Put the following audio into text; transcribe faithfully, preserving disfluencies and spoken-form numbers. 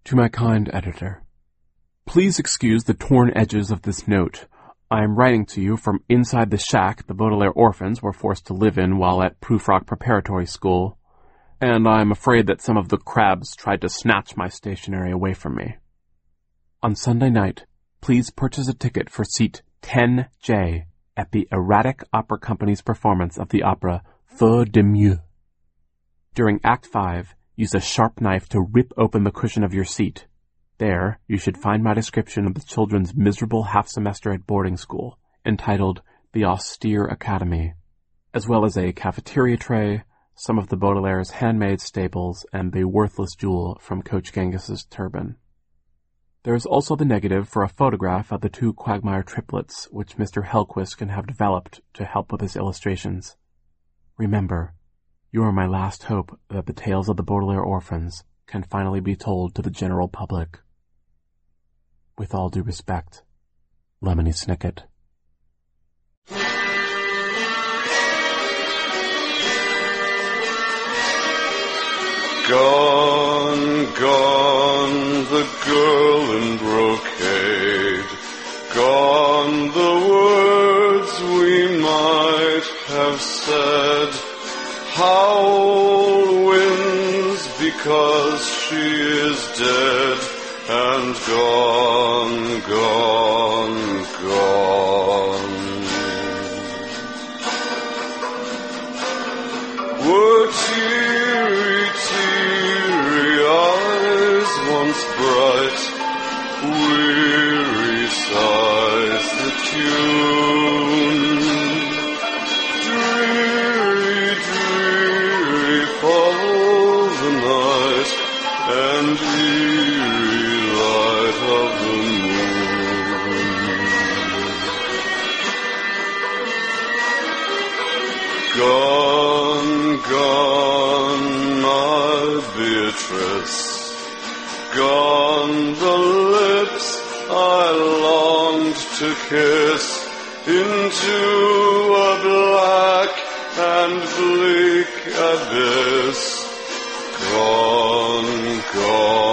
To my kind editor, please excuse the torn edges of this note. I am writing to you from inside the shack the Baudelaire orphans were forced to live in while at Prufrock Preparatory School, and I am afraid that some of the crabs tried to snatch my stationery away from me. On Sunday night, please purchase a ticket for seat ten J at the Erratic Opera Company's performance of the opera Feu de Mieux. During Act five, use a sharp knife to rip open the cushion of your seat. There, you should find my description of the children's miserable half-semester at boarding school, entitled The Austere Academy, as well as a cafeteria tray, some of the Baudelaire's handmade staples, and the worthless jewel from Coach Genghis's turban. There is also the negative for a photograph of the two Quagmire triplets, which Mister Hellquist can have developed to help with his illustrations. Remember, you are my last hope that the tales of the Baudelaire orphans can finally be told to the general public. With all due respect, Lemony Snicket. Gone, gone, the girl in brocade. Gone, the words we might have said. Howl winds because she is dead. And gone, gone, gone. Were teary, teary eyes once bright, weary sighs the tune. Dreary, dreary fall the night, and eerie light of the moon. Gone, gone, my Beatrice. Gone the lips I longed to kiss into a black and bleak abyss. Gone, gone.